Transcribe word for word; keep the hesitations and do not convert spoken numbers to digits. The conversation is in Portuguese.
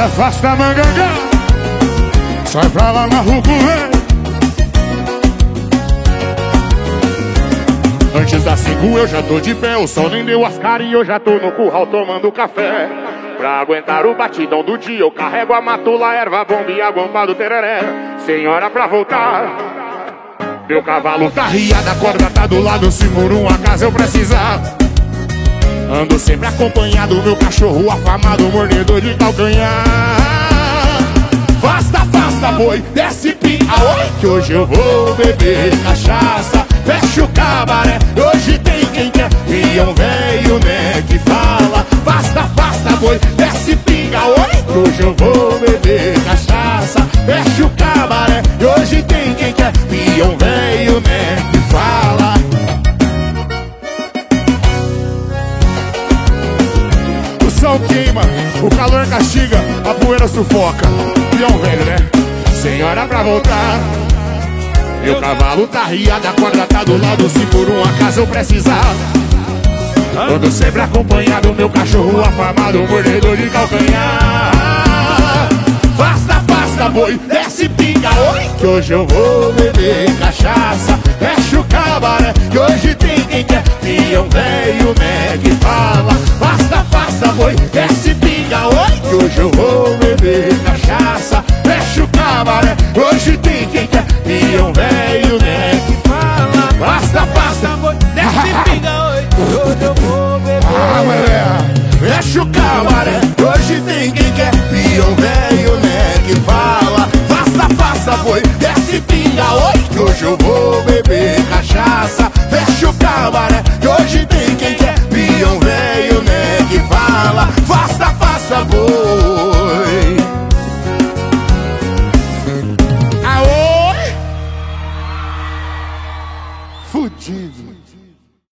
afasta a mangangá, sai pra lá na rua, velho. Antes das cinco eu já tô de pé, o sol nem deu as caras e eu já tô no curral tomando café. Pra aguentar o batidão do dia eu carrego a matula, erva bomba e a gomba do tereré. Senhora pra voltar, meu cavalo tá riado, a corda tá do lado, se por um acaso eu precisar. Ando sempre acompanhado, meu cachorro afamado, mordedor de calcanhar. Afasta, afasta, boi, desce pinga, oi, que hoje eu vou beber cachaça. Fecha o cabaré, hoje tem quem quer, peão velho, né, que fala. Afasta, afasta, boi, desce pinga, oi, que hoje eu vou beber cachaça. Fecha o cabaré, hoje tem quem quer, peão velho, né, que fala. O sol queima, o calor castiga, a poeira sufoca. Peão velho, né? Senhora pra voltar, meu cavalo tá riado, a corda tá do lado, se por um acaso eu precisar. Ando sempre acompanhado, meu cachorro afamado, mordedor de calcanhar. Afasta, afasta, boi, desce pinga, oi, que hoje eu vou beber cachaça. Fecha o cabaré, que hoje tem quem quer, peão velho, né, que fala. Afasta, afasta, boi, desce pinga, oi, que hoje eu vou beber cachaça. Fecha o cabaré, hoje tem quem quer, peão velho, né, que fala. Afasta, afasta, boi, desce pinga, oi, que hoje eu vou beber. Ah, mulher, fecha o cabaré, hoje tem quem quer, peão velho, né, que fala. Afasta, afasta, boi, desce pinga, oi, que hoje eu vou beber cachaça. Fecha o cabaré, que hoje tem quem quer, peão velho, né, que fala. Afasta, afasta, boi. Aô! Fudido.